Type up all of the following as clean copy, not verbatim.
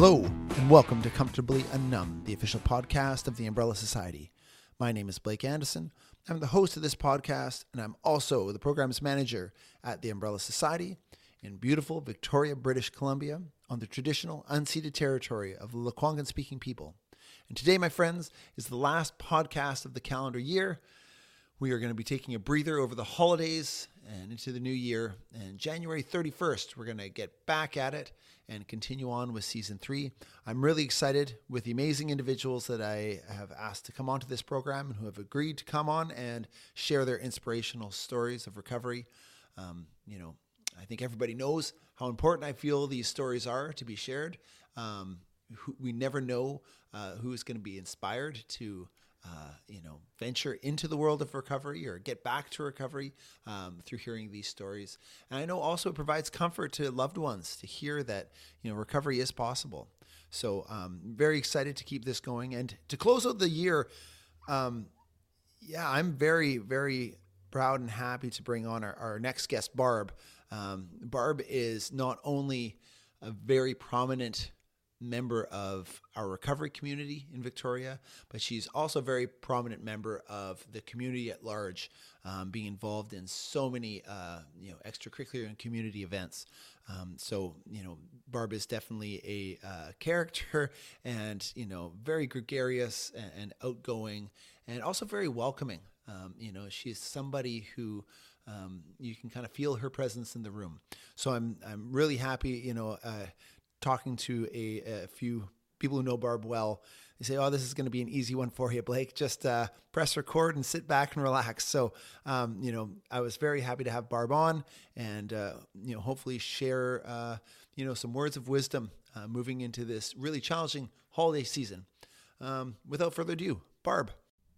Hello, and welcome to Comfortably Unnumb, the official podcast of the Umbrella Society. My name is Blake Anderson. I'm the host of this podcast, and I'm also the programs manager at the Umbrella Society in beautiful Victoria, British Columbia, on the traditional unceded territory of the Lekwungen-speaking people. And today, my friends, is the last podcast of the calendar year. We are going to be taking a breather over the holidays and into the new year. And January 31st, we're going to get back at it and continue on with season 3. I'm really excited with the amazing individuals that I have asked to come onto this program and who have agreed to come on and share their inspirational stories of recovery. I think everybody knows how important I feel these stories are to be shared. We never know who is going to be inspired to venture into the world of recovery or get back to recovery through hearing these stories. And I know also it provides comfort to loved ones to hear that, recovery is possible. So very excited to keep this going. And to close out the year, I'm very, very proud and happy to bring on our next guest, Barb. Barb is not only a very prominent member of our recovery community in Victoria, but she's also a very prominent member of the community at large, being involved in so many extracurricular and community events. Barb is definitely a character and very gregarious and outgoing and also very welcoming. She's somebody who you can kind of feel her presence in the room. So I'm really happy, talking to a few people who know Barb well. They say, this is going to be an easy one for you, Blake. Just press record and sit back and relax. So, I was very happy to have Barb on and, hopefully share, some words of wisdom moving into this really challenging holiday season. Without further ado, Barb.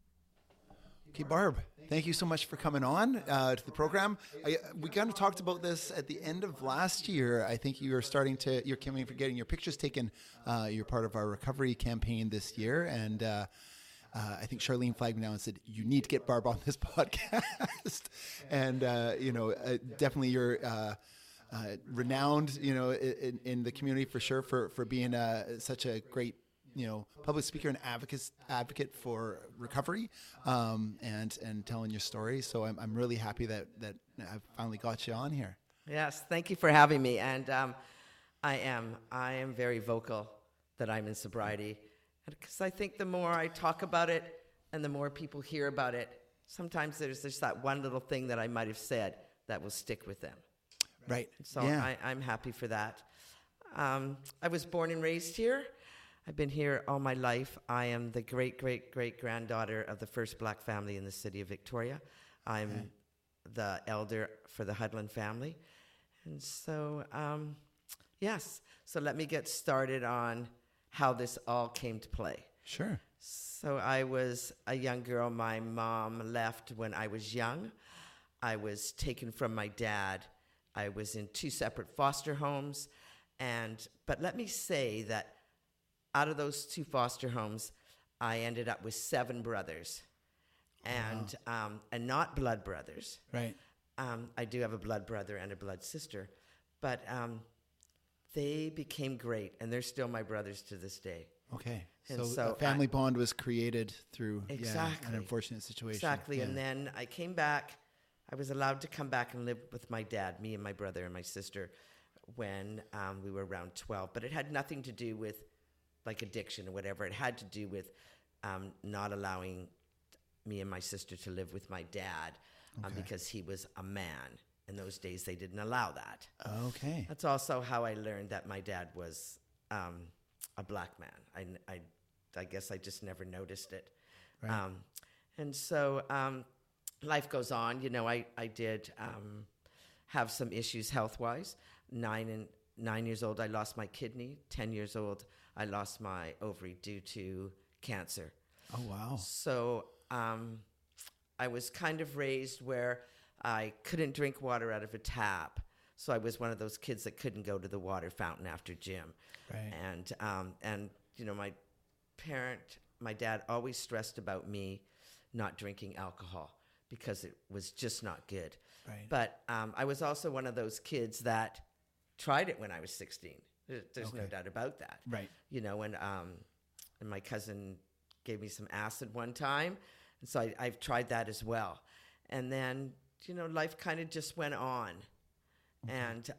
Okay, Barb, thank you so much for coming on to the program. We kind of talked about this at the end of last year. I think you're coming for getting your pictures taken. You're part of our recovery campaign this year. And I think Charlene flagged me down and said, you need to get Barb on this podcast. And, definitely you're renowned, in the community for sure for being such a great public speaker and advocate for recovery, and telling your story. So I'm really happy that I've finally got you on here. Yes, thank you for having me. And I am very vocal that I'm in sobriety, because I think the more I talk about it and the more people hear about it, sometimes there's just that one little thing that I might have said that will stick with them. Right. So yeah. I'm happy for that. I was born and raised here. I've been here all my life. I am the great-great-great-granddaughter of the first black family in the city of Victoria. I'm the elder for the Hudlin family. And so, yes. So let me get started on how this all came to play. Sure. So I was a young girl. My mom left when I was young. I was taken from my dad. I was in 2 separate foster homes. But let me say that out of those 2 foster homes, I ended up with 7 brothers, and not blood brothers. Right. I do have a blood brother and a blood sister, but they became great, and they're still my brothers to this day. Okay. And so a family bond was created through an unfortunate situation. Exactly. Yeah. And then I came back. I was allowed to come back and live with my dad, me and my brother and my sister, when we were around 12. But it had nothing to do with like addiction or whatever. It had to do with not allowing me and my sister to live with my dad because he was a man. In those days, they didn't allow that. Okay. That's also how I learned that my dad was a black man. I guess I just never noticed it. Right. And so life goes on. I did have some issues health-wise. 9 years old, I lost my kidney. 10 years old, I lost my ovary due to cancer. Oh, wow. So I was kind of raised where I couldn't drink water out of a tap. So I was one of those kids that couldn't go to the water fountain after gym. Right. And my dad always stressed about me not drinking alcohol because it was just not good. Right. But I was also one of those kids that tried it when I was 16. There's no doubt about that. Right. You know, and my cousin gave me some acid one time, and so I've tried that as well. And then, you know, life kind of just went on, and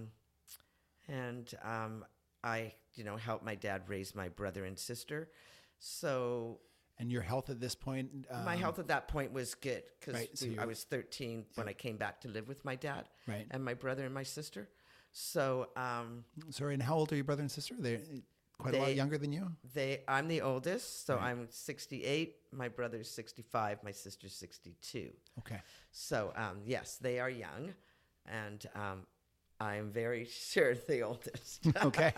I, you know, helped my dad raise my brother and sister. So. And your health at this point? My health at that point was good because right, so I was 13 when I came back to live with my dad right. and my brother and my sister. So, sorry, and how old are your brother and sister? They're quite a lot younger than you? I'm the oldest, so right. I'm 68. My brother's 65. My sister's 62. Okay. So, yes, they are young, and I'm very sure the oldest. Okay.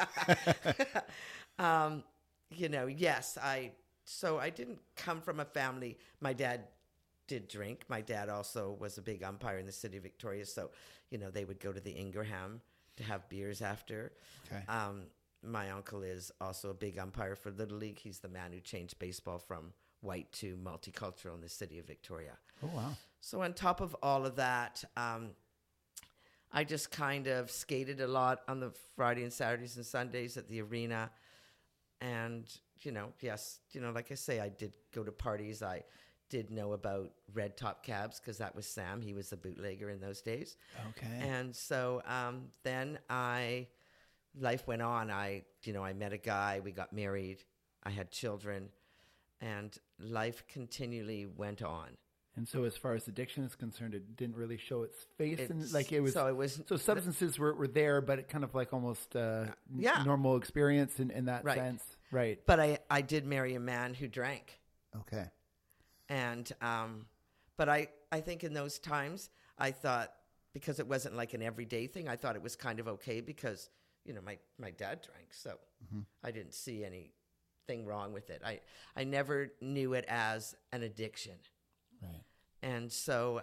You know, yes, So I didn't come from a family. My dad did drink. My dad also was a big umpire in the city of Victoria. So, you know, they would go to the Ingraham to have beers after. Okay. My uncle is also a big umpire for Little League. He's the man who changed baseball from white to multicultural in the city of Victoria. Oh, wow. So on top of all of that, I just kind of skated a lot on the Friday and Saturdays and Sundays at the arena. And, you know, yes, you know, like I say, I did go to parties. I did know about Red Top Cabs because that was Sam. He was the bootlegger in those days. Okay. And so then life went on. I met a guy. We got married. I had children. And life continually went on. And so as far as addiction is concerned, it didn't really show its face. So substances were there, but it kind of like almost normal experience in that sense. Right. But I did marry a man who drank. Okay. And but I think in those times, I thought, because it wasn't like an everyday thing, I thought it was kind of okay because, you know, my dad drank. So I didn't see anything wrong with it. I never knew it as an addiction. Right. And so,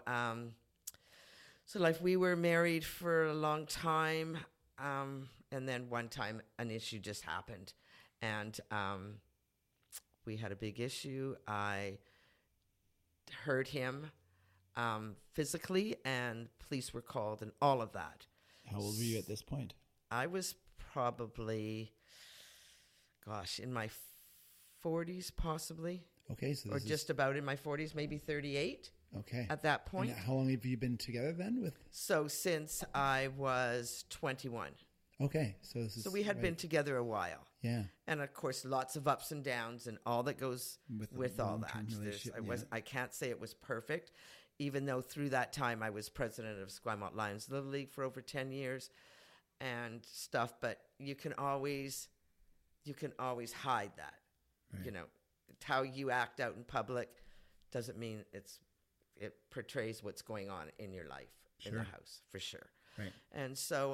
we were married for a long time, and then one time an issue just happened, and we had a big issue. I hurt him physically, and police were called, and all of that. How old were you at this point? I was probably, in my 40s, possibly. Okay, so just about in my 40s, maybe 38. Okay. At that point. And how long have you been together then? So since I was 21. Okay, so we had been together a while. Yeah. And of course, lots of ups and downs and all that goes with all that. I can't say it was perfect, even though through that time I was president of Esquimalt Lions Little League for over 10 years and stuff. But you can always hide that, right. You know. How you act out in public doesn't mean it portrays what's going on in your life, in the house, for sure. Right. And so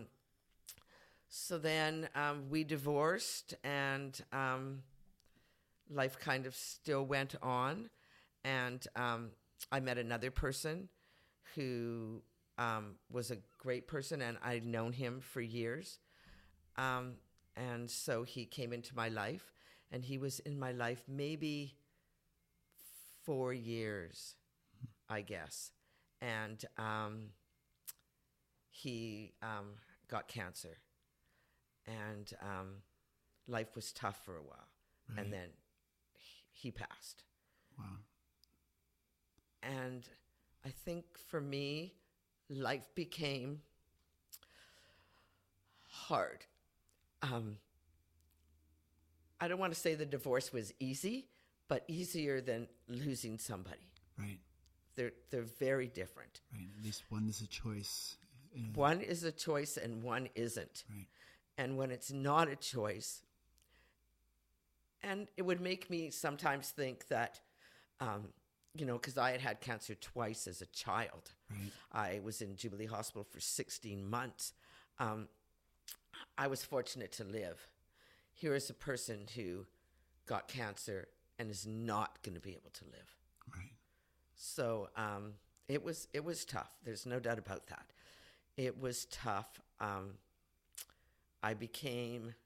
then we divorced, and life kind of still went on. And I met another person who was a great person, and I'd known him for years. And so he came into my life. And he was in my life maybe 4 years, I guess. And he got cancer. And life was tough for a while. Right. And then he passed. Wow. And I think for me, life became hard. I don't want to say the divorce was easy, but easier than losing somebody. Right. They're very different. Right. At least one is a choice. One is a choice and one isn't. Right. And when it's not a choice, and it would make me sometimes think that, you know, because I had cancer twice as a child. Right. I was in Jubilee Hospital for 16 months. I was fortunate to live. Here is a person who got cancer and is not going to be able to live. Right. So it was tough. There's no doubt about that. It was tough. I became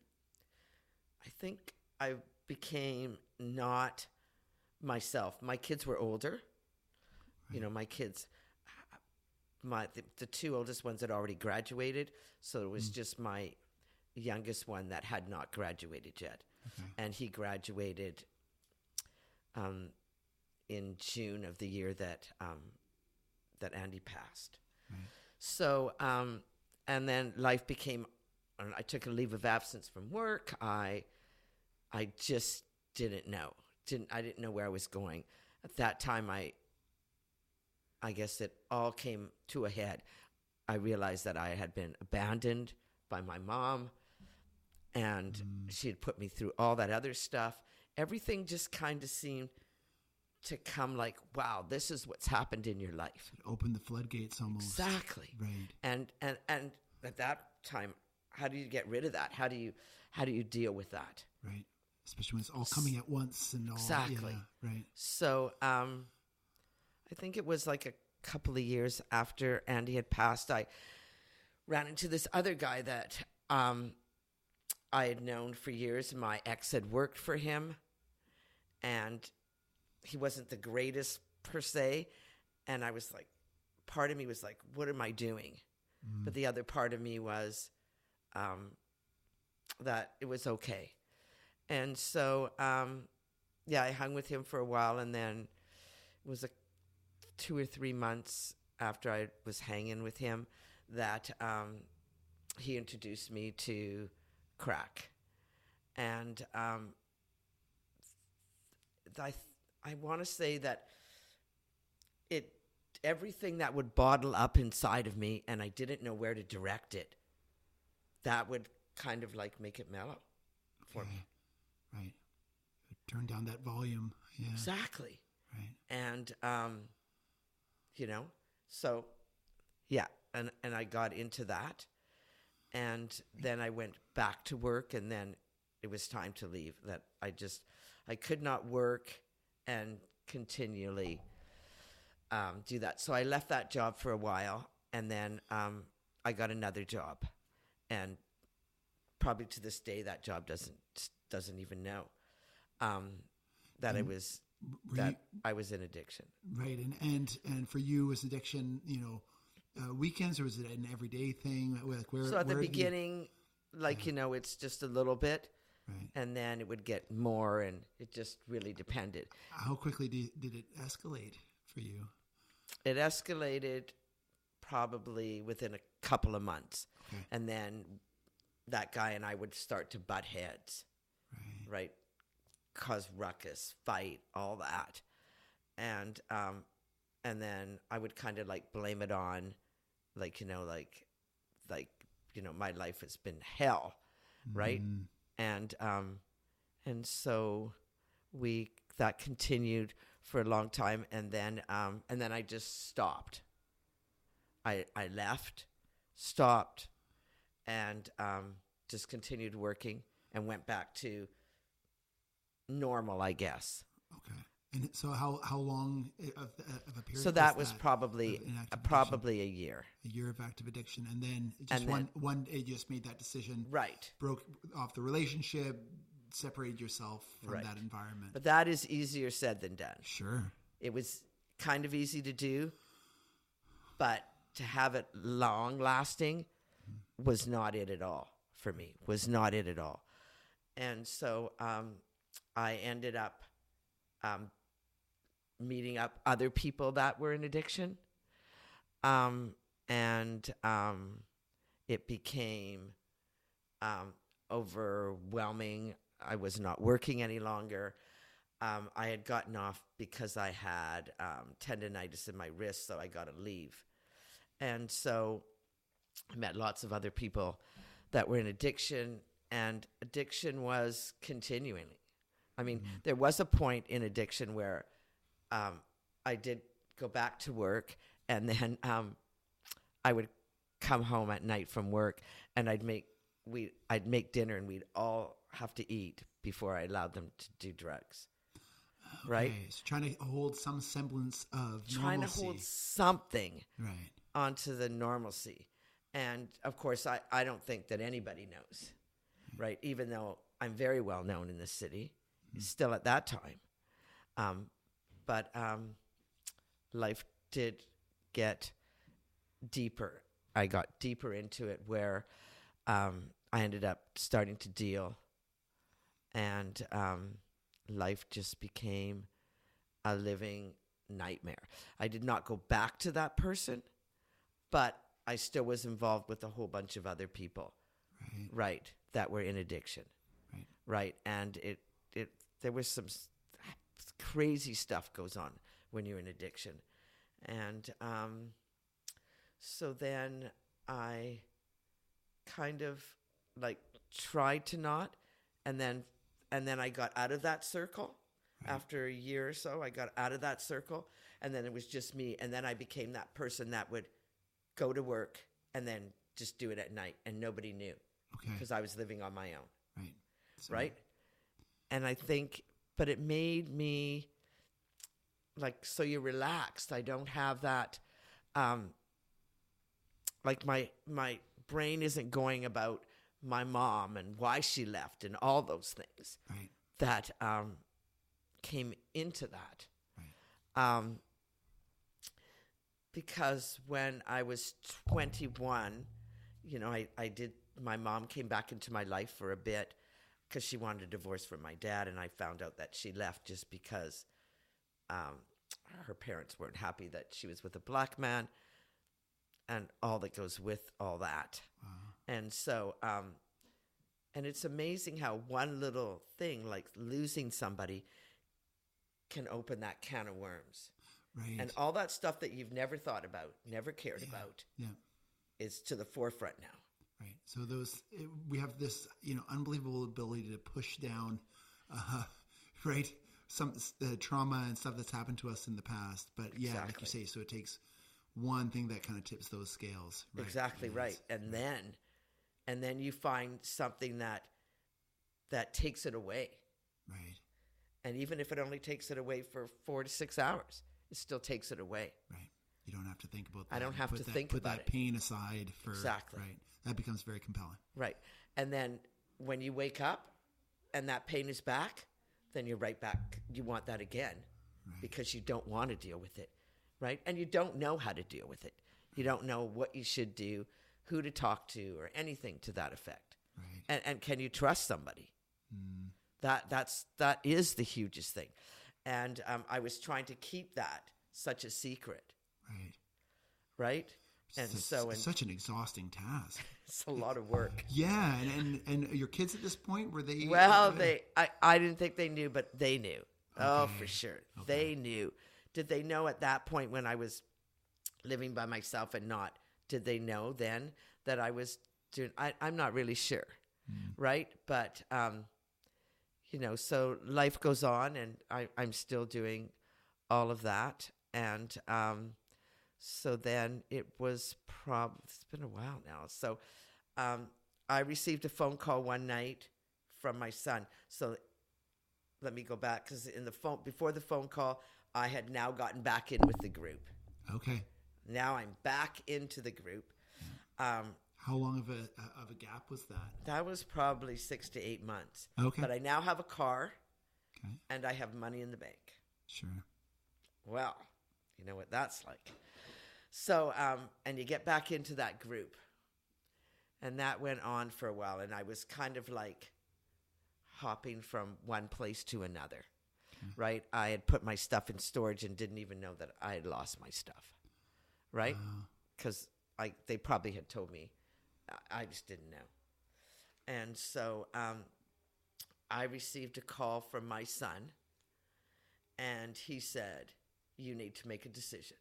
not myself. My kids were older. Right. You know, my kids, the two oldest ones had already graduated, so it was just my youngest one that had not graduated yet. Okay. And he graduated in June of the year that Andy passed. Right. So, and then life became, I took a leave of absence from work. I just didn't know. I didn't know where I was going. At that time, I guess it all came to a head. I realized that I had been abandoned by my mom, and she had put me through all that other stuff. Everything just kind of seemed to come like, wow, this is what's happened in your life. It opened the floodgates almost. Exactly. Right. And at that time, how do you get rid of that? How do you deal with that? Right. Especially when it's all coming at once and all. Exactly. Yeah, right. So I think it was like a couple of years after Andy had passed, I ran into this other guy that I had known for years. My ex had worked for him, and he wasn't the greatest per se. And I was like, part of me was like, what am I doing? But the other part of me was that it was okay. And so, I hung with him for a while, and then it was 2 or 3 months after I was hanging with him that he introduced me to crack. And I want to say that everything that would bottle up inside of me, and I didn't know where to direct it, that would kind of like make it mellow for me. Right. Turn down that volume. Yeah. Exactly. Right. And, so, yeah. And I got into that. And then I went back to work, and then it was time to leave. That I could not work and continually do that. So I left that job for a while, and then I got another job. And probably to this day, that job doesn't even know that I was in addiction. Right, and for you, was addiction, weekends, or was it an everyday thing? So at the beginning, it's just a little bit, right, and then it would get more, and it just really depended. How quickly did it escalate for you? It escalated probably within a couple of months, okay, and then that guy and I would start to butt heads, right? Cause ruckus, fight, all that. And then I would kind of like blame it on my life has been hell, right? And so that continued for a long time, and then I just stopped. I left, stopped, and just continued working and went back to normal, I guess. Okay. And so how long of a period? So that was probably a year. A year of active addiction, and then just one day just made that decision. Right. Broke off the relationship, separated yourself from that environment. But that is easier said than done. Sure. It was kind of easy to do, but to have it long lasting was not it at all for me. Was not it at all. And so I ended up meeting up other people that were in addiction. And it became overwhelming. I was not working any longer. I had gotten off because I had tendonitis in my wrist, so I got a leave. And so I met lots of other people that were in addiction, and addiction was continuing. I mean, there was a point in addiction where I did go back to work, and then I would come home at night from work, and I'd make dinner, and we'd all have to eat before I allowed them to do drugs. Okay, right? So trying to hold some semblance of normalcy. Trying to hold something right onto the normalcy. And, of course, I don't think that anybody knows, right? Even though I'm very well known in this city, still at that time. But life did get deeper. I got deeper into it where I ended up starting to deal, and life just became a living nightmare. I did not go back to that person, but I still was involved with a whole bunch of other people, right, that were in addiction, right, and there was some crazy stuff goes on when you're in addiction, and so then I kind of like tried to not, and then I got out of that circle. After a year or so, I got out of that circle, and then it was just me, and then I became that person that would go to work and then just do it at night, and nobody knew, because I was living on my own, right? And I think, but it made me like, so you're relaxed. I don't have that, like my brain isn't going about my mom and why she left and all those things that came into that. Because when I was 21, my mom came back into my life for a bit because she wanted a divorce from my dad, and I found out that she left just because her parents weren't happy that she was with a black man and all that goes with all that. And so, and it's amazing how one little thing, like losing somebody, can open that can of worms. And all that stuff that you've never thought about, never cared about, is to the forefront now. So we have this, unbelievable ability to push down, some the trauma and stuff that's happened to us in the past. But like you say, so it takes one thing that kind of tips those scales. Exactly right. And then you find something that takes it away. And even if it only takes it away for 4 to 6 hours, it still takes it away. You don't have to think about that. I don't have to think about it. Put that pain aside for... Exactly. That becomes very compelling. And then when you wake up and that pain is back, then you're right back. You want that again because you don't want to deal with it, And you don't know how to deal with it. You don't know what you should do, who to talk to, or anything to that effect. And can you trust somebody? That is the hugest thing. And I was trying to keep that such a secret. And it's such an exhausting task. It's a lot of work. Yeah, and your kids at this point, were they... Well, I didn't think they knew, but they knew. Oh, for sure. They knew. Did they know at that point when I was living by myself and not, did they know then that I was doing... I'm not really sure, But, so life goes on, and I'm still doing all of that. And so then it was it's been a while now. So I received a phone call one night from my son. So let me go back, because before the phone call, I had now gotten back in with the group. Now I'm back into the group. How long of a gap was that? That was probably 6 to 8 months. But I now have a car, and I have money in the bank. Well, you know what that's like. So, and you get back into that group. And that went on for a while, and I was kind of like hopping from one place to another, I had put my stuff in storage and didn't even know that I had lost my stuff, because they probably had told me. I just didn't know. And so I received a call from my son, and he said, "You need to make a decision."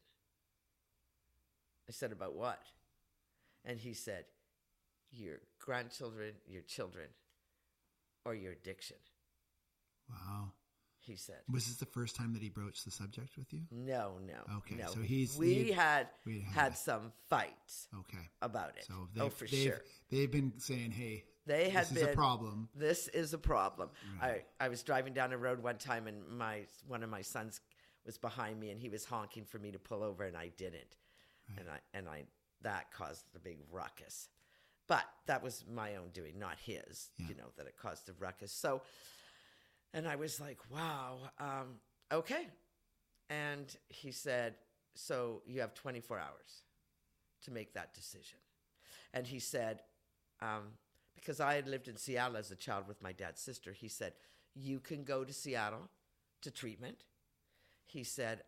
I said, "About what?" And he said, "Your grandchildren, your children, or your addiction." Wow. He said. Was this the first time that he broached the subject with you? No. Okay, no. so we had some fights about it. So for sure. They've been saying, hey, this is a problem. This is a problem. I was driving down the road one time, and one of my sons was behind me, and he was honking for me to pull over, and I didn't. And that caused a big ruckus. But that was my own doing, not his, that it caused a ruckus. So, and I was like, wow, okay. And he said, "So you have 24 hours to make that decision." And he said, because I had lived in Seattle as a child with my dad's sister. He said, you can go to Seattle to treatment. He said,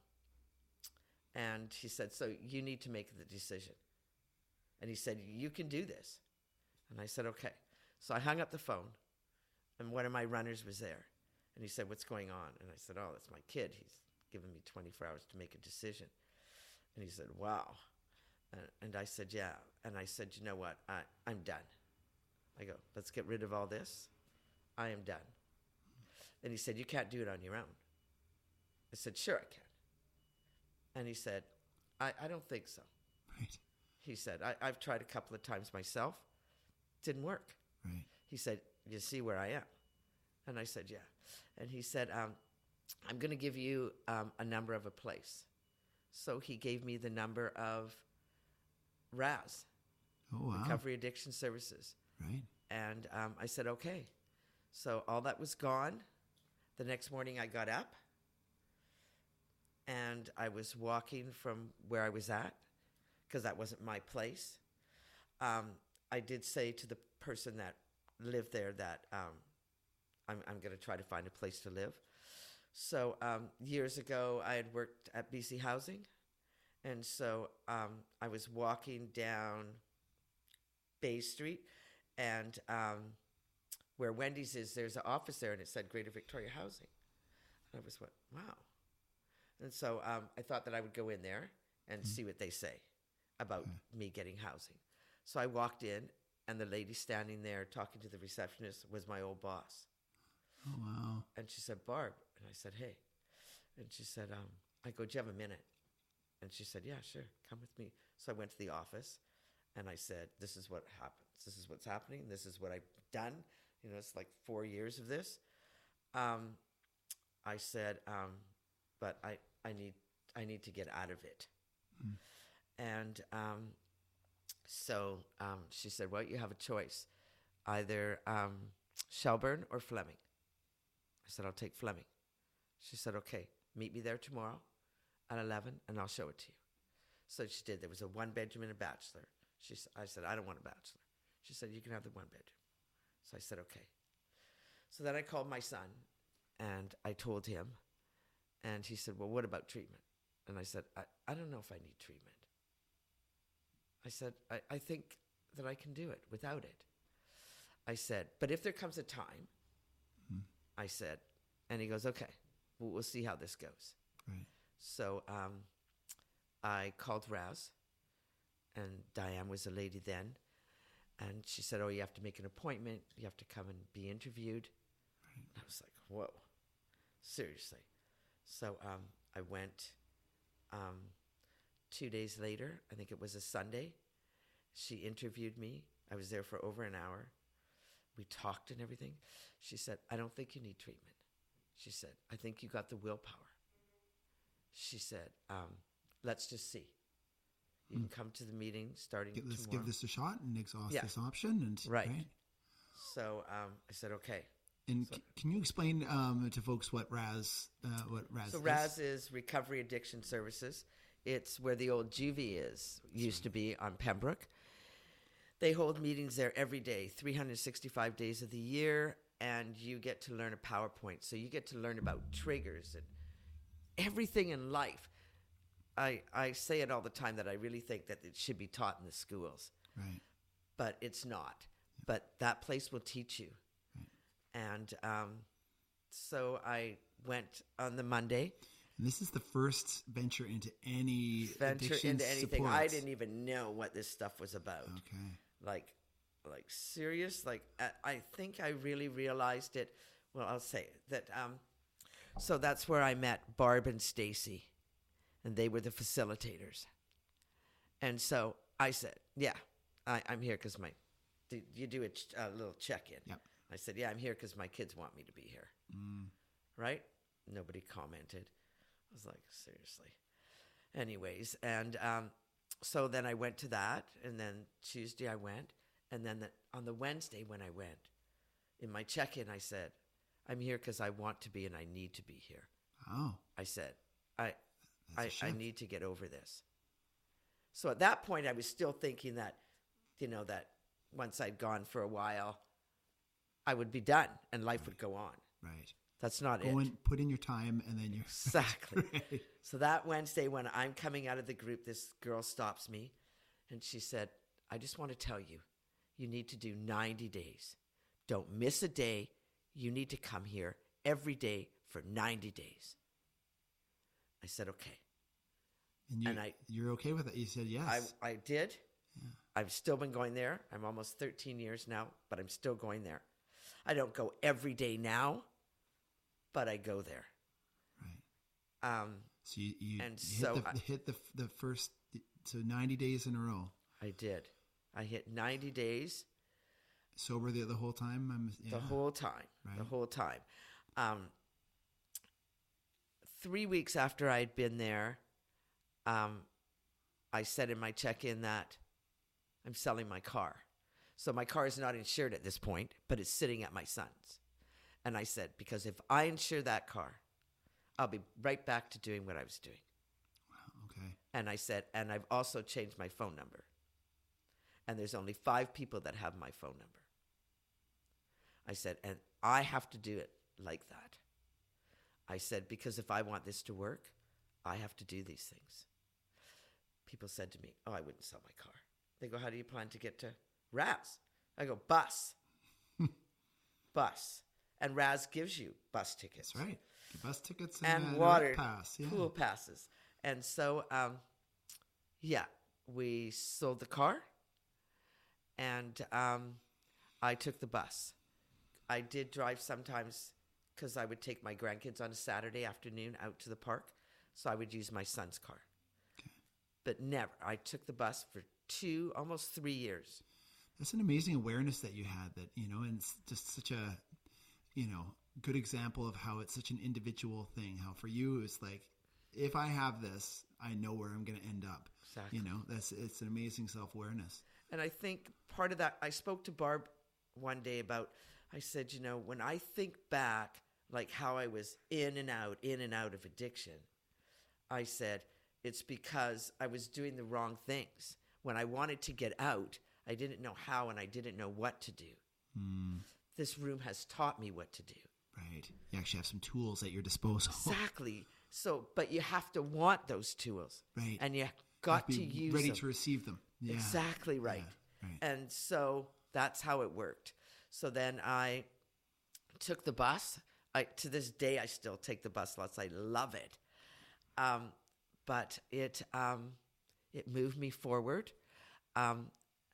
and he said, so you need to make the decision. And he said, you can do this. And I said, okay. So I hung up the phone, and one of my runners was there. And he said, what's going on? And I said, oh, that's my kid. He's given me 24 hours to make a decision. And he said, wow. And I said, yeah. And I said, you know what? I'm done. I go, let's get rid of all this. I am done. And he said, you can't do it on your own. I said, sure I can. And he said, I don't think so. Right. He said, I've tried a couple of times myself. Didn't work. Right. He said, you see where I am? And I said, yeah. And he said, I'm going to give you a number of a place. So he gave me the number of RAS, Oh, wow. Recovery Addiction Services. Right. And I said, okay. So all that was gone. The next morning I got up, and I was walking from where I was at, because that wasn't my place. I did say to the person that lived there that I'm going to try to find a place to live. So years ago, I had worked at BC Housing, and so I was walking down Bay Street, and where Wendy's is, there's an office there, and it said Greater Victoria Housing. And I was went, wow. And so I thought that I would go in there and see what they say about me getting housing. So I walked in, and the lady standing there talking to the receptionist was my old boss. Oh, wow. And she said, Barb. And I said, hey. And she said, I go, do you have a minute? And she said, yeah, sure, come with me. So I went to the office, and I said, this is what happens. This is what's happening. This is what I've done. You know, it's like 4 years of this. I said, but I need to get out of it. And so she said, well, you have a choice, either Shelburne or Fleming. I said, I'll take Fleming. She said, okay, meet me there tomorrow at 11, and I'll show it to you. So she did. There was a one-bedroom and a bachelor. I said, I don't want a bachelor. She said, you can have the one-bedroom. So I said, okay. So then I called my son, and I told him, and he said, well, what about treatment? And I said, I don't know if I need treatment. I said, I think that I can do it without it. I said, but if there comes a time, I said, and he goes, okay, we'll see how this goes. Right. So I called Raz, and Diane was a lady then, and she said, oh, you have to make an appointment. You have to come and be interviewed. Right. I was like, whoa, seriously. So I went 2 days later. I think it was a Sunday. She interviewed me. I was there for over an hour. We talked and everything. She said, I don't think you need treatment. She said, I think you got the willpower. She said, let's just see. You can come to the meeting starting Let's tomorrow. give this a shot and exhaust this option. And right. So I said, okay. And can you explain to folks what RAS is? So RAS is Recovery Addiction Services. It's where the old juvie used to be on Pembroke. They hold meetings there every day, 365 days of the year, and you get to learn a PowerPoint. So you get to learn about triggers and everything in life. I say it all the time that I really think that it should be taught in the schools. Right. But it's not. Yeah. But that place will teach you. Right. And so I went on the Monday. And this is the first venture into anything. Supports. I didn't even know what this stuff was about. Okay. Like serious. Like I think I really realized it. Well, I'll say it, that. So that's where I met Barb and Stacy, and they were the facilitators. And so I said, "Yeah, I'm here because you do a little check-in." Yep. I said, "Yeah, I'm here because my kids want me to be here." Right? Nobody commented. I was like, seriously. Anyways, and so then I went to that, and then Tuesday I went, and then on the Wednesday when I went, in my check-in I said, I'm here because I want to be and I need to be here. Oh. I said, I need to get over this. So at that point I was still thinking that, that once I'd gone for a while, I would be done and life would go on. Right. That's not Go it. and put in your time, and then you're Exactly. Right. So that Wednesday, when I'm coming out of the group, this girl stops me and she said, I just want to tell you, you need to do 90 days. Don't miss a day. You need to come here every day for 90 days. I said, okay. And you're okay with it? You said yes. I did. Yeah. I've still been going there. I'm almost 13 years now, but I'm still going there. I don't go every day now, but I go there. Right. So you hit the first, so 90 days in a row. I did. I hit 90 days. Sober the whole time? The whole time. Right. The whole time. 3 weeks after I'd been there, I said in my check-in that I'm selling my car. So my car is not insured at this point, but it's sitting at my son's. And I said, because if I insure that car, I'll be right back to doing what I was doing. Wow, okay. And I said, and I've also changed my phone number. And there's only 5 people that have my phone number. I said, and I have to do it like that. I said, because if I want this to work, I have to do these things. People said to me, oh, I wouldn't sell my car. They go, how do you plan to get to Raz? I go, bus. Bus. And Raz gives you bus tickets. That's right. The bus tickets and water pass. Yeah. Pool passes. And so, we sold the car. And I took the bus. I did drive sometimes because I would take my grandkids on a Saturday afternoon out to the park. So I would use my son's car. Okay. But never. I took the bus for almost 3 years. That's an amazing awareness that you had that, and it's just such a, good example of how it's such an individual thing. How for you, it's like, if I have this, I know where I'm going to end up. Exactly. It's an amazing self-awareness. And I think part of that, I spoke to Barb one day about, I said, when I think back, like how I was in and out of addiction, I said, it's because I was doing the wrong things. When I wanted to get out, I didn't know how and I didn't know what to do. Mm. This room has taught me what to do. Right. You actually have some tools at your disposal. Exactly. So, but you have to want those tools. Right. And you got to use them. Ready to receive them. Yeah. Exactly right. Yeah. Right. And so that's how it worked. So then I took the bus. To this day, I still take the bus lots. I love it. But it moved me forward. When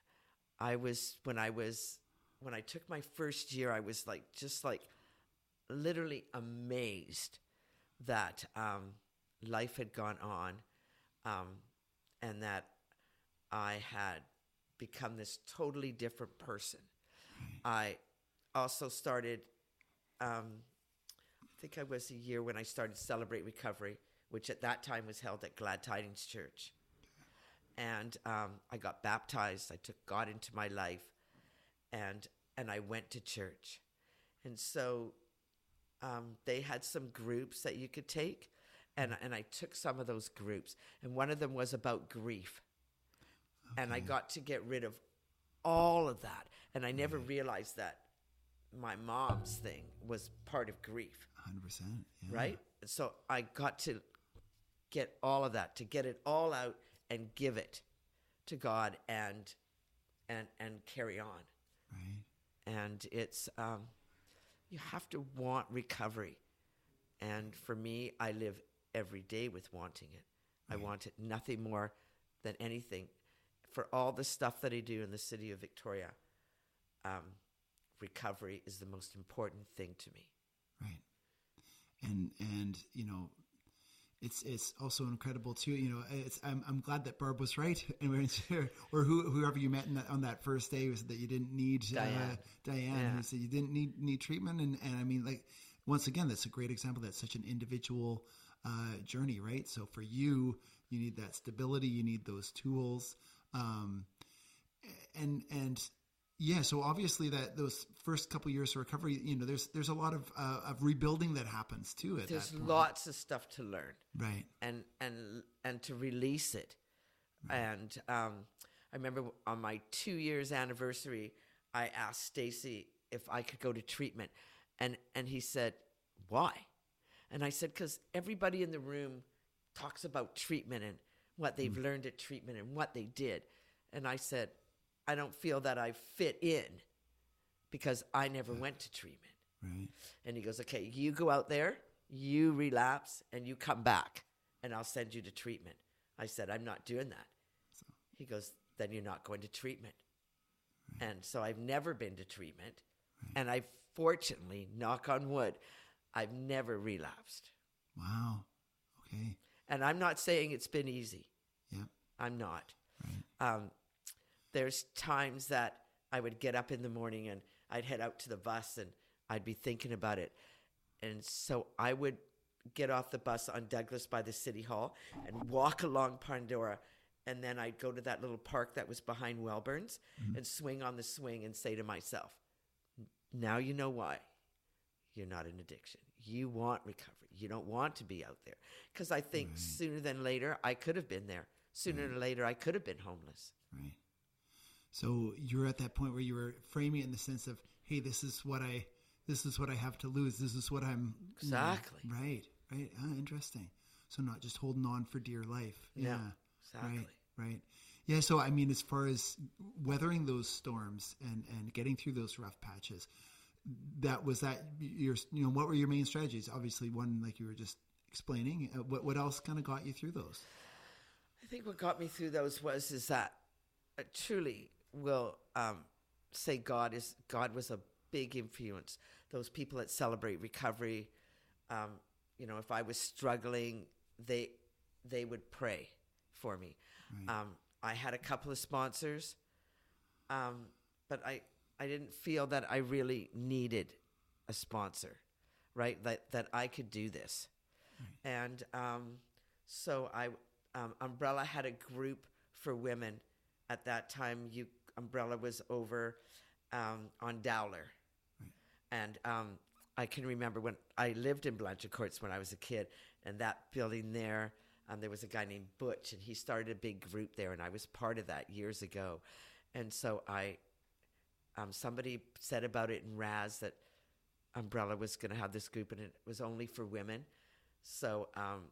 I took my first year, I was just literally amazed that life had gone on, and that I had become this totally different person. I also started, I think I was a year when I started Celebrate Recovery, which at that time was held at Glad Tidings Church. And I got baptized. I took God into my life, and I went to church. And so they had some groups that you could take, and I took some of those groups. And one of them was about grief. Okay. And I got to get rid of all of that. And I never realized that my mom's thing was part of grief. 100%. Yeah. Right? So I got to get all of that, to get it all out and give it to God and carry on. Right. And it's you have to want recovery. And for me, I live every day with wanting it. Right. I want it nothing more than anything. For all the stuff that I do in the city of Victoria, recovery is the most important thing to me. Right. And it's also incredible too. I'm glad that Barb was right, or whoever you met on that first day was that you didn't need Diane. Yeah. Who said you didn't need treatment, and I mean, once again, that's a great example. That's such an individual journey, right? So for you need that stability, you need those tools, and yeah. So obviously those first couple years of recovery, there's a lot of rebuilding that happens too. There's lots of stuff to learn, right? And to release it, right. And I remember on my 2 years anniversary, I asked Stacy if I could go to treatment. And he said, why? And I said, because everybody in the room talks about treatment and what they've learned at treatment and what they did. And I said, I don't feel that I fit in because I never went to treatment. Right. And he goes, okay, you go out there, you relapse, and you come back, and I'll send you to treatment. I said, I'm not doing that. So. He goes, then you're not going to treatment. Right. And so I've never been to treatment. Right. And I fortunately, knock on wood, I've never relapsed. Wow. Okay. And I'm not saying it's been easy. Yeah. I'm not. Right. There's times that I would get up in the morning and I'd head out to the bus and I'd be thinking about it. And so I would get off the bus on Douglas by the City Hall and walk along Pandora. And then I'd go to that little park that was behind Wellburns and swing on the swing and say to myself, now you know why you're not in addiction. You want recovery. You don't want to be out there. Because I think sooner than later, I could have been there. Sooner or later, I could have been homeless. Right. So you're at that point where you were framing it in the sense of, hey, this is what I have to lose. This is what I'm. Exactly. Right. Interesting. So not just holding on for dear life. Yeah. Exactly. Right. Yeah. So, I mean, as far as weathering those storms and getting through those rough patches, what were your main strategies? Obviously one, like you were just explaining, what else kind of got you through those? I think what got me through those is that I truly will say God was a big influence. Those people that celebrate recovery, if I was struggling, they would pray for me. Right. I had a couple of sponsors, but I didn't feel that I really needed a sponsor, right? That I could do this. Right. And so Umbrella had a group for women at that time. Umbrella was over on Dowler. Right. And I can remember when I lived in Blanchard Courts when I was a kid, and that building there, there was a guy named Butch, and he started a big group there, and I was part of that years ago. And so somebody said about it in Raz that Umbrella was going to have this group, and it was only for women. So,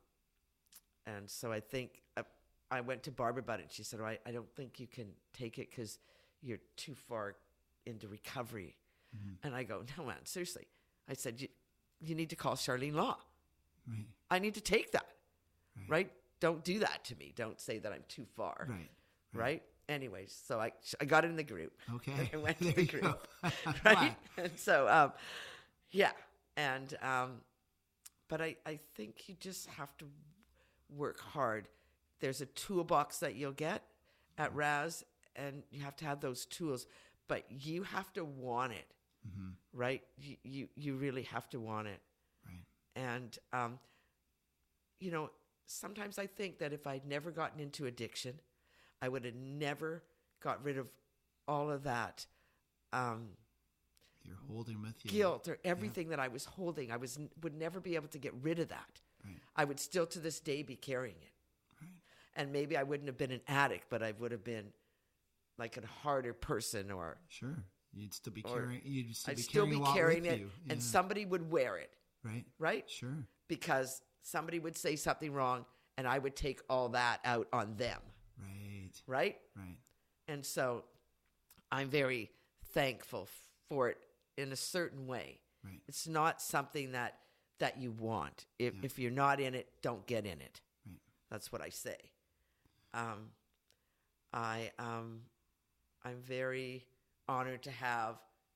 and so I think I went to Barbara about it, and she said, I don't think you can take it because you're too far into recovery. Mm-hmm. And I go, no, man, seriously. I said, you need to call Charlene Law. Right. I need to take that. Right? Don't do that to me. Don't say that I'm too far. Right? Anyways, so I got in the group. Okay. I went to the group. Right? And so, yeah. And, but I think you just have to work hard. There's a toolbox that you'll get at Raz, and you have to have those tools, but you have to want it. Mm-hmm. Right? You really have to want it. Right. And, sometimes I think that if I'd never gotten into addiction, I would have never got rid of all of that you're holding with you. Guilt or everything that I was holding. I would never be able to get rid of that. Right. I would still to this day be carrying it. Right. And maybe I wouldn't have been an addict, but I would have been like a harder person or... Sure. You'd still be carrying. I'd still be carrying it, and somebody would wear it. Right. Right. Sure. Because somebody would say something wrong, and I would take all that out on them. Right. Right. Right. And so, I'm very thankful for it in a certain way. Right. It's not something that you want. If you're not in it, don't get in it. Right. That's what I say. I'm very honored to have,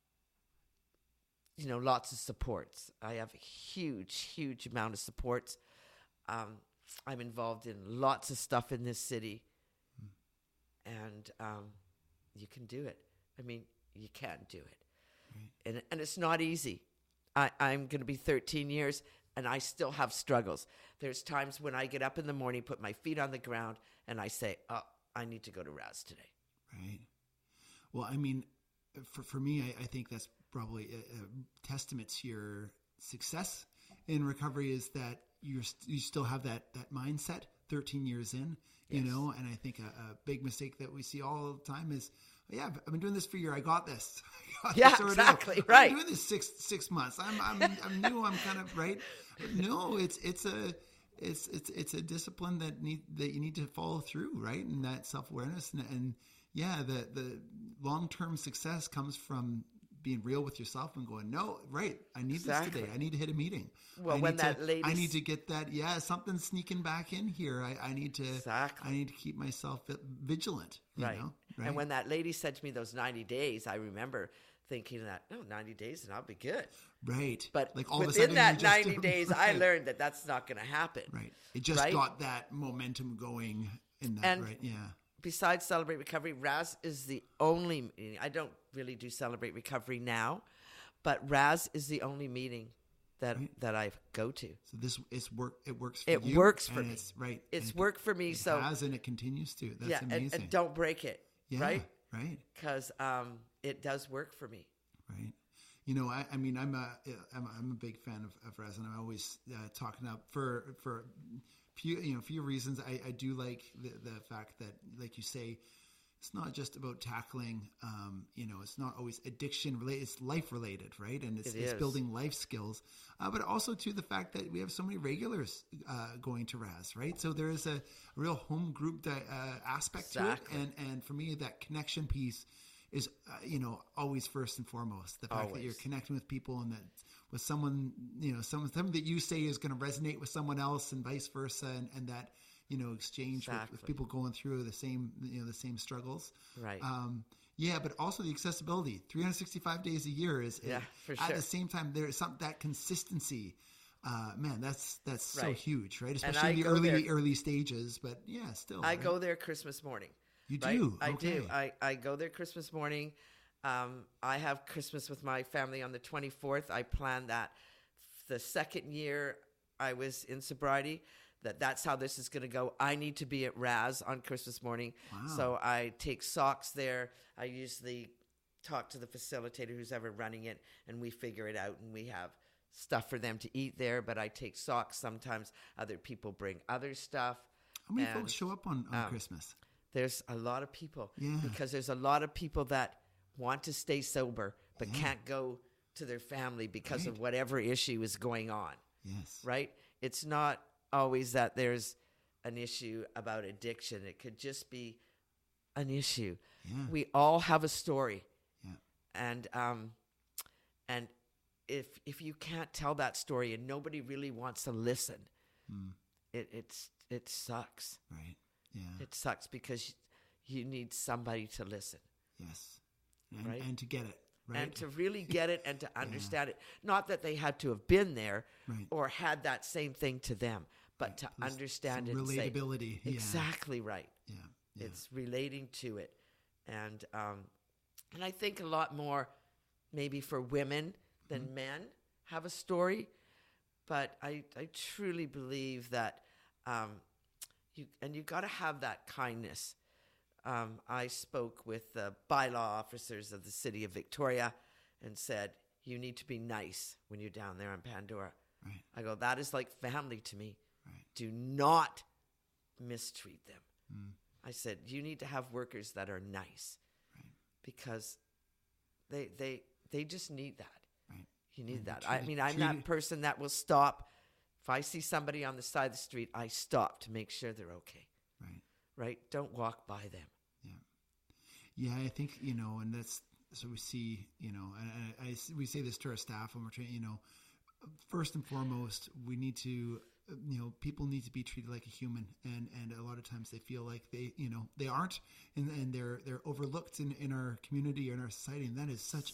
lots of supports. I have a huge amount of supports. I'm involved in lots of stuff in this city, and you can do it. I mean, you can do it. Right. And it's not easy. I'm going to be 13 years, and I still have struggles. There's times when I get up in the morning, put my feet on the ground, and I say, oh, I need to go to Raz today. Right. Well, I mean, for me, I think that's probably a testament to your success in recovery is that you still have that mindset 13 years in, you know, and I think a big mistake that we see all the time is, yeah, I've been doing this for a year. I got this. Exactly. Right. I'm doing this six months. I'm new. I'm kind of right. No, it's a discipline that you need to follow through, right? And that self-awareness and the long-term success comes from being real with yourself and going, no, right, I need this today. I need to hit a meeting. Well, I need to get that. Yeah, something's sneaking back in here. I need to. Exactly. I need to keep myself vigilant. You know? Right. And when that lady said to me those 90 days, I remember thinking that 90 days and I'll be good. Right. But like all within of a that 90 days, I learned that that's not going to happen. Right. It just got that momentum going in that. And right. Yeah. Besides Celebrate Recovery, Raz is the only meeting. I don't really do Celebrate Recovery now, but Raz is the only meeting that I go to. So it works for you. It works for me. It's, right. It's worked for me. It has, and it continues to. That's amazing. And don't break it. Yeah, right? Right. Because it does work for me. Right. You know, I mean, I'm a big fan of Raz, and I'm always talking up for few reasons. I do like the fact that, like you say, it's not just about tackling, it's not always addiction related, it's life related, right? And it's building life skills, but also to the fact that we have so many regulars going to Raz, right? So there is a real home group aspect to it. And for me, that connection piece is, always first and foremost. The fact that you're connecting with people and that with someone, something that you say is going to resonate with someone else and vice versa. And that, exchange with people going through the same, the same struggles. Right. But also the accessibility, 365 days a year is for at sure. the same time, there's that consistency. Man, that's so huge, right? And Especially in the early stages, but still. I go there Christmas morning. You do? I Okay. do. I go there Christmas morning. I have Christmas with my family on the 24th. I planned that the second year I was in sobriety, that's how this is going to go. I need to be at Raz on Christmas morning. Wow. So I take socks there. I usually talk to the facilitator who's ever running it, and we figure it out, and we have stuff for them to eat there. But I take socks. Sometimes other people bring other stuff. How many folks show up on Christmas? There's a lot of people. Yeah. Because there's a lot of people that want to stay sober but can't go to their family because of whatever issue is going on. Yes. Right? It's not always that there's an issue about addiction. It could just be an issue. Yeah. We all have a story. Yeah. And if you can't tell that story and nobody really wants to listen, it sucks. Right. Yeah. It sucks because you need somebody to listen. Yes. And to get it. Right. And to really get it and to understand it. Not that they had to have been there or had that same thing to them, but to understand it. Relatability. And say, exactly right. Yeah. It's relating to it. And I think a lot more maybe for women than men have a story. But I truly believe that you got to have that kindness. I spoke with the bylaw officers of the city of Victoria and said, you need to be nice when you're down there in Pandora. Right. I go, that is like family to me. Right. Do not mistreat them. I said, you need to have workers that are nice because they just need that. Right. You need that. I mean, I'm that person that will stop. If I see somebody on the side of the street, I stop to make sure they're okay. Right. Right? Don't walk by them. Yeah, I think, and that's, so we see, and we say this to our staff when we're training, first and foremost, we need to, people need to be treated like a human. And a lot of times they feel like they aren't, and they're overlooked in our community or in our society. And that is such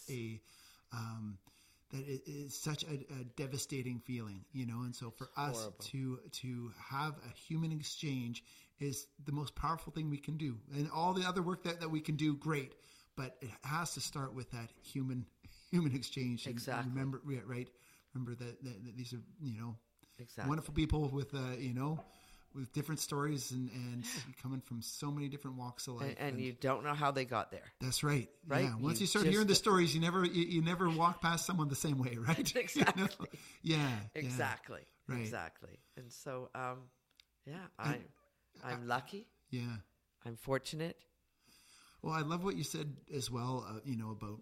a devastating feeling, and so for us to have a human exchange is the most powerful thing we can do. And all the other work that we can do, great, but it has to start with that human exchange. Exactly. And remember that these are, exactly. wonderful people with, with different stories and coming from so many different walks of life. And you don't know how they got there. That's right. Right. Yeah. Once you start hearing the stories, you never walk past someone the same way, right? Exactly. Yeah. Exactly. Right. Exactly. And so, I'm lucky. Yeah. I'm fortunate. Well, I love what you said as well, about,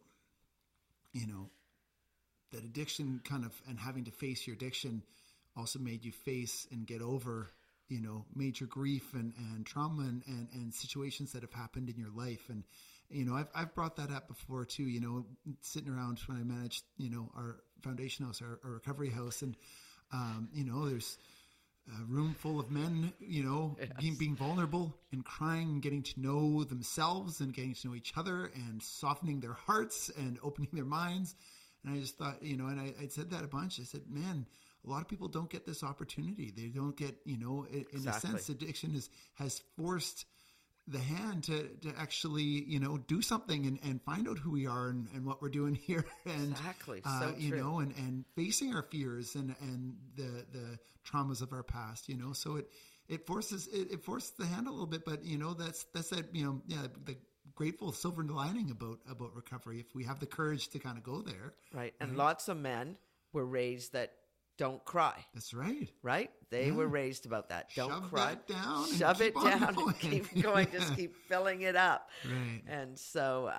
that addiction kind of, and having to face your addiction also made you face and get over, major grief and trauma and situations that have happened in your life. And, I've brought that up before too, sitting around when I managed, our foundation house, our recovery house. And, there's a room full of men, Yes. being vulnerable and crying and getting to know themselves and getting to know each other and softening their hearts and opening their minds. And I just thought, and I said that a bunch. I said, man, a lot of people don't get this opportunity. They don't get, in Exactly. a sense, addiction has forced the hand to actually, do something and find out who we are and what we're doing here. And, Exactly. So true. and facing our fears and the traumas of our past, so it forces the hand a little bit, but that's that, the grateful silver lining about recovery. If we have the courage to kind of go there. Right. And lots of men were raised that don't cry. That's right. Right? They were raised about that. Don't Shove cry. that down. Shove it down and going. keep going. Just keep filling it up. Right. And so,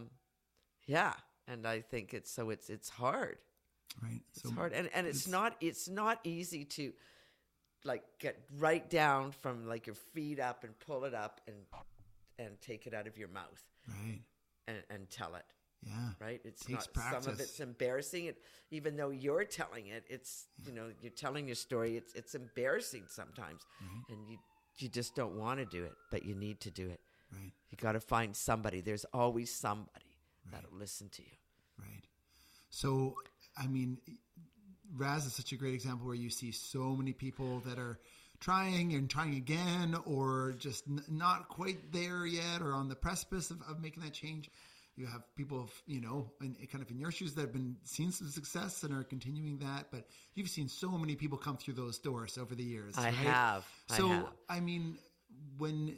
yeah. And I think it's hard. Right. It's hard. And it's not easy to like get right down from like your feet up and pull it up and take it out of your mouth. Right. And tell it. Yeah. Right. It's Takes not, practice. some of it's embarrassing. Even though you're telling it, it's, you're telling your story. It's embarrassing sometimes. Right. And you just don't want to do it, but you need to do it. Right. You got to find somebody. There's always somebody that'll listen to you. Right. So, I mean, Raz is such a great example where you see so many people that are trying and trying again, or just not quite there yet, or on the precipice of making that change. You have people, kind of in your shoes that have been seeing some success and are continuing that, but you've seen so many people come through those doors over the years. I right? have. So, I mean, when,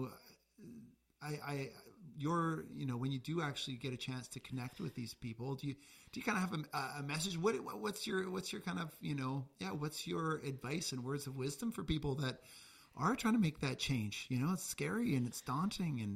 when you do actually get a chance to connect with these people, do you kind of have a message? What's your kind of, what's your advice and words of wisdom for people that are trying to make that change? It's scary and it's daunting and,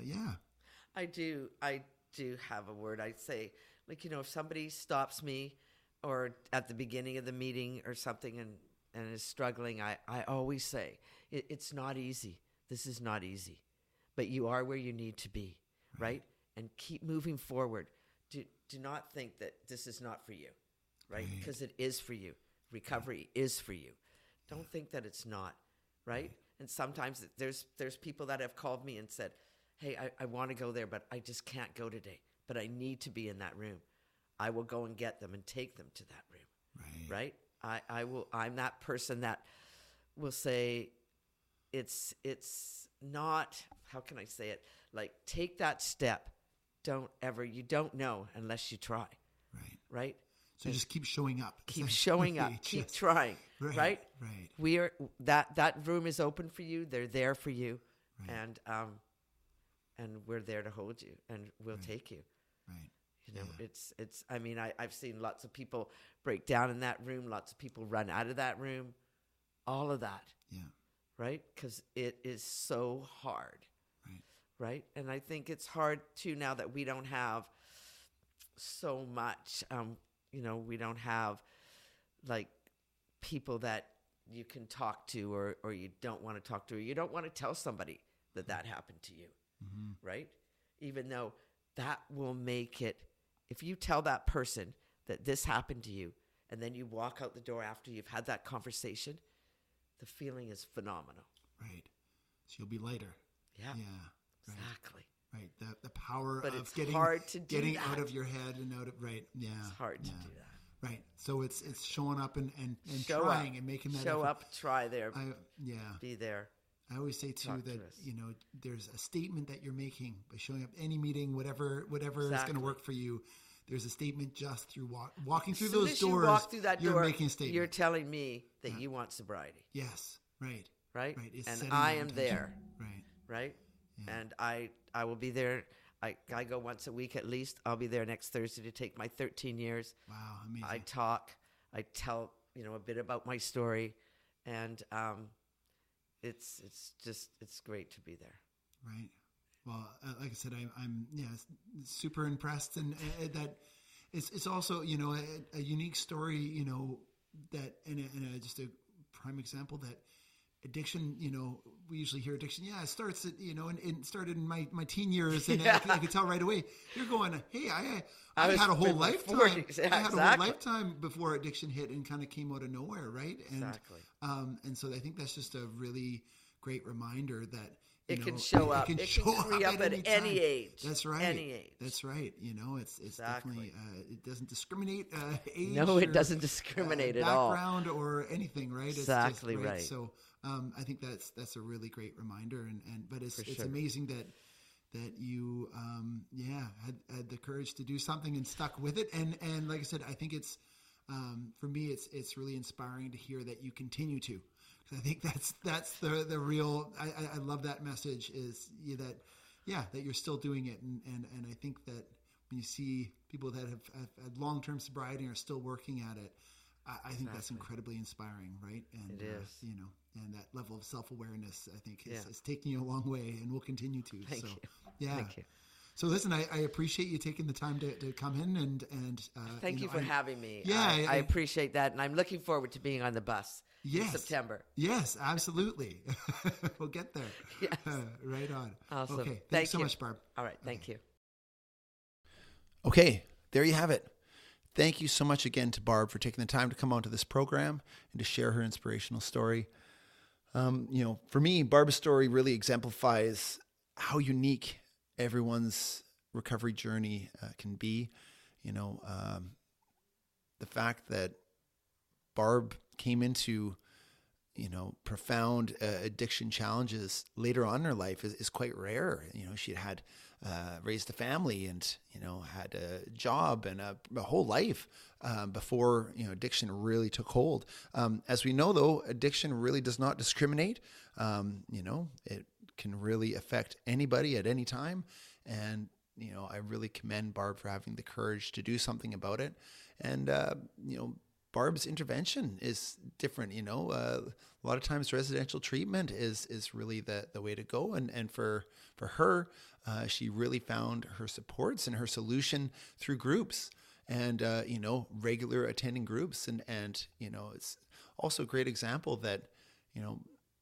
I do have a word. I'd say, like, if somebody stops me or at the beginning of the meeting or something and is struggling, I always say, it's not easy. This is not easy. But you are where you need to be, right? And keep moving forward. Do not think that this is not for you, right? Because it is for you. Recovery is for you. Don't think that it's not, right? And sometimes there's people that have called me and said, hey, I want to go there, but I just can't go today. But I need to be in that room. I will go and get them and take them to that room. Right? I will. I'm that person that will say, it's not. How can I say it? Like, take that step. You don't know unless you try. Right? So just keep showing up. Keep showing up. Keep trying. Right? Right. That room is open for you. They're there for you. Right. And we're there to hold you, and we'll take you. Right. It's. I mean, I've seen lots of people break down in that room. Lots of people run out of that room. All of that. Yeah. Right? Because it is so hard. Right? And I think it's hard too now that we don't have so much. We don't have like people that you can talk to, or you don't want to talk to, or you don't want to tell somebody that happened to you. Right? Even though that will make it, if you tell that person that this happened to you and then you walk out the door after you've had that conversation, the feeling is phenomenal. Right. So you'll be lighter. Yeah. Yeah. Exactly. Right. The power but of it's getting hard to do getting that. out of your head and out of Yeah. It's hard to do that. Right. So it's showing up and Show trying up. and making that Show effort. up, try there. Be there. I always say too Talk that to us. there's a statement that you're making by showing up any meeting, whatever is going to work for you. There's a statement just through walking through those doors. You walk through that you're door, making a statement. you're telling me that you want sobriety. Yes. Right. Right. It's and setting I that am intention. there. Right. Yeah. And I will be there. I go once a week at least. I'll be there next Thursday to take my 13 years. Wow, amazing. I talk. I tell a bit about my story, and it's great to be there. Right. Well, like I said, I'm super impressed, and that it's also, you know, a unique story, you know, that and just a prime example that addiction, you know, we usually hear addiction. Yeah, it starts at, you know, and it started in my teen years, and I could tell right away. You're going, hey, I had a whole lifetime. 40s. Yeah, I had exactly. a whole lifetime before addiction hit and kind of came out of nowhere, right? And, Exactly. And so I think that's just a really great reminder that It can show up. It can creep up at any age. That's right. Any age. That's right. You know, it's Exactly. definitely it doesn't discriminate age. No, it or, doesn't discriminate at all. Background or anything, right? Exactly it's just, right. So I think that's a really great reminder, but it's sure. amazing that you had the courage to do something and stuck with it, and like I said, I think it's for me it's really inspiring to hear that you continue to. I think that's the real. I love that message is that you're still doing it, and I think that when you see people that have had long-term sobriety and are still working at it, I think that's incredibly inspiring, right? And it is, you know, and that level of self-awareness, I think, is taking you a long way, and will continue to. Thank you. Yeah. Thank you. So listen, I appreciate you taking the time to come in and thank you for having me. Yeah, I appreciate that, and I'm looking forward to being on the bus in September. Yes, absolutely. We'll get there. Yes. Right on. Awesome. Okay. Thanks so much, Barb. All right. Thank you. Okay, there you have it. Thank you so much again to Barb for taking the time to come onto this program and to share her inspirational story. You know, for me, Barb's story really exemplifies how unique everyone's recovery journey can be. You know, the fact that Barb came into, you know, profound addiction challenges later on in her life is quite rare. You know, she had raised a family and, you know, had a job and a whole life before, you know, addiction really took hold. As we know, though, addiction really does not discriminate. You know, it can really affect anybody at any time. And, you know, I really commend Barb for having the courage to do something about it. And, you know, Barb's intervention is different. You know, a lot of times residential treatment is really the way to go. And for her, she really found her supports and her solution through groups and, you know, regular attending groups. And, you know, it's also a great example that, you know,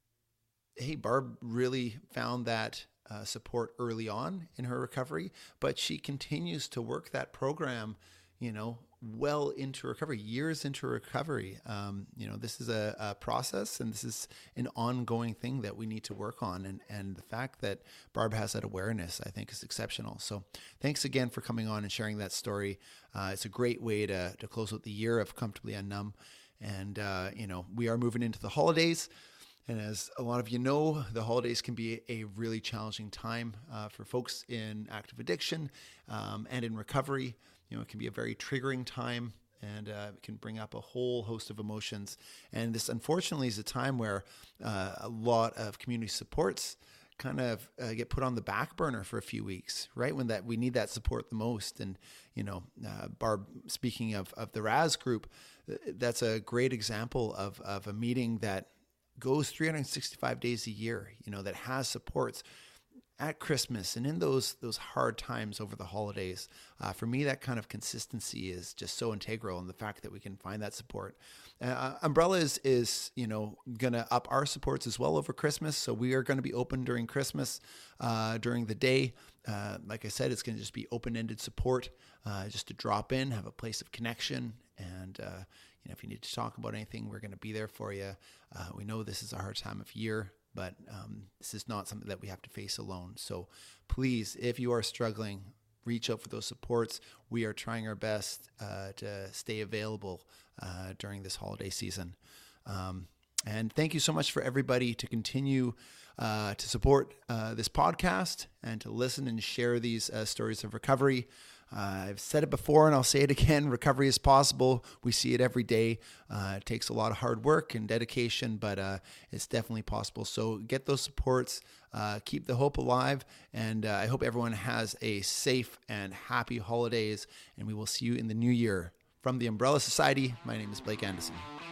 hey, Barb really found that support early on in her recovery, but she continues to work that program, you know, well into recovery, years into recovery. You know, this is a process, and this is an ongoing thing that we need to work on. And the fact that Barb has that awareness, I think, is exceptional. So thanks again for coming on and sharing that story. It's a great way to close out the year of Comfortably Unnumb. And, you know, we are moving into the holidays. And as a lot of you know, the holidays can be a really challenging time for folks in active addiction and in recovery. You know, it can be a very triggering time, and it can bring up a whole host of emotions. And this, unfortunately, is a time where a lot of community supports kind of get put on the back burner for a few weeks, right? When we need that support the most. And, you know, Barb, speaking of the RAS group, that's a great example of a meeting that goes 365 days a year, you know, that has supports at Christmas and in those hard times over the holidays. For me, that kind of consistency is just so integral, and the fact that we can find that support. Umbrella is you know, going to up our supports as well over Christmas. So we are going to be open during Christmas, during the day. Like I said, it's going to just be open-ended support, just to drop in, have a place of connection. And, you know, if you need to talk about anything, we're going to be there for you. We know this is a hard time of year, but this is not something that we have to face alone. So please, if you are struggling, reach out for those supports. We are trying our best to stay available during this holiday season. And thank you so much for everybody to continue to support this podcast and to listen and share these stories of recovery. I've said it before and I'll say it again. Recovery is possible. We see it every day. It takes a lot of hard work and dedication, but it's definitely possible. So get those supports, keep the hope alive, and I hope everyone has a safe and happy holidays, and we will see you in the new year. From the Umbrella Society, my name is Blake Anderson.